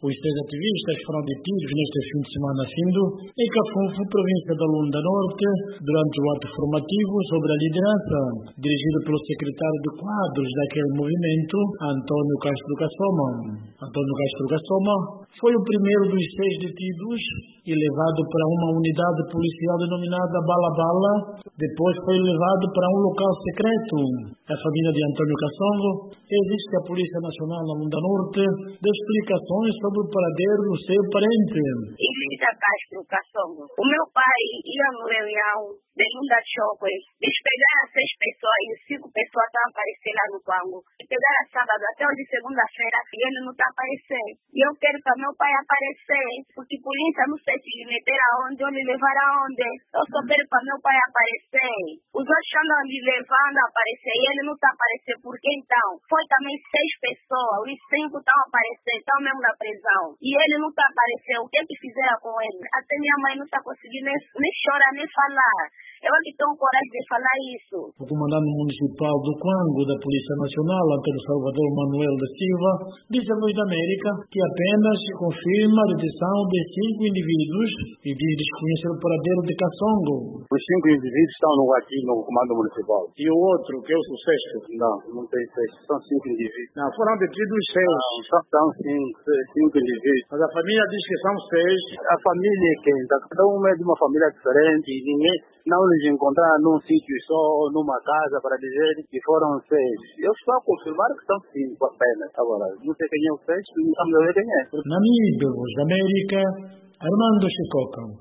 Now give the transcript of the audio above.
Os 6 ativistas foram detidos neste fim de semana em Cafunfo, província da Lunda Norte, durante o ato formativo sobre a liderança, dirigido pelo secretário de quadros daquele movimento, Antônio Castro Cassoma. Antônio Castro Cassoma foi o primeiro dos 6 detidos e levado para uma unidade policial denominada Bala Bala. Depois foi levado para um local secreto. A família de Antônio Cassongo exige que a Polícia Nacional na Lunda Norte dê explicações sobre o paradeiro do seu parente. Ilícia Castro Cassongo. O meu pai ia no reunião de Lunda Choque. Eles pegaram 6 pessoas e 5 pessoas estão aparecendo lá no Quango. Pegaram sábado até hoje, segunda-feira, e ele não está aparecendo. E eu quero para meu pai aparecer, porque a polícia não sei se lhe meter aonde ou lhe levar aonde. Eu só quero para meu pai aparecer. Os outros andam lhe levando a aparecer e ele não está aparecendo. Porque então, foi também 6 pessoas, os 5 estão aparecendo, estão mesmo na prisão. E ele não está aparecendo. O que é que fizeram com ele? Até minha mãe não está conseguindo nem chorar, nem falar. Eu aqui tenho coragem de falar isso. O comandante municipal do Quango da Polícia Nacional, Antônio Salvador Manuel da Silva, disse à Voz da América que apenas se confirma a detenção de 5 indivíduos e diz desconhecer o paradeiro de Cassongo. Os 5 indivíduos estão aqui no comando municipal. E o outro, que é o sucesso? Não tem 6, são 5 indivíduos. Não, foram detidos 6. São 5 indivíduos. Mas a família diz que são 6. A família é quem? Cada um é de uma família diferente e ninguém não lhes encontrar num sítio só ou numa casa para dizer que foram 6. Eu estou a confirmar que são 5 apenas. Agora, não sei quem é o 6, não estamos a ver quem é. Na mídia, Voz da América, Armando Chicoca.